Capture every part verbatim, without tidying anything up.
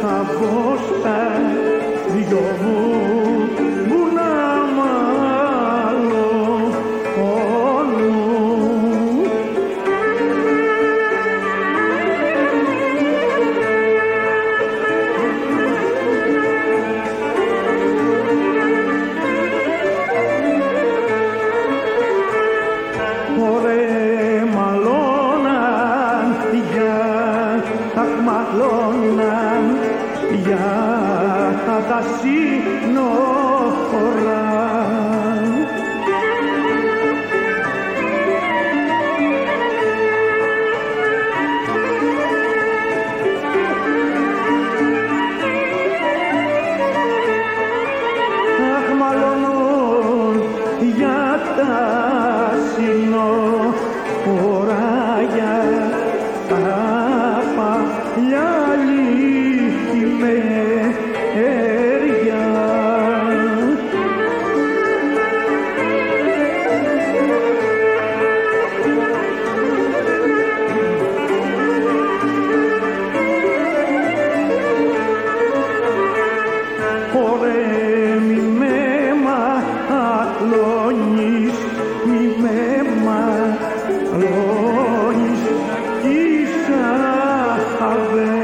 από στα δυο μου βουνά μάλλον. Ωραία μαλώναν για τα μαλώναν για τα σύνορα. Αχ, μαλώνουν για τα σύνορα, για τα παλιά λιχημέρια. Ωραία, μη με μαλώνεις, μη με μαλώνεις, Ισάβε.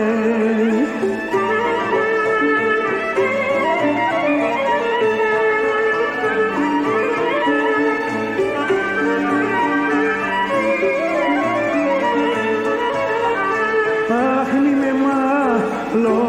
Αχ, μη με μαλώνεις,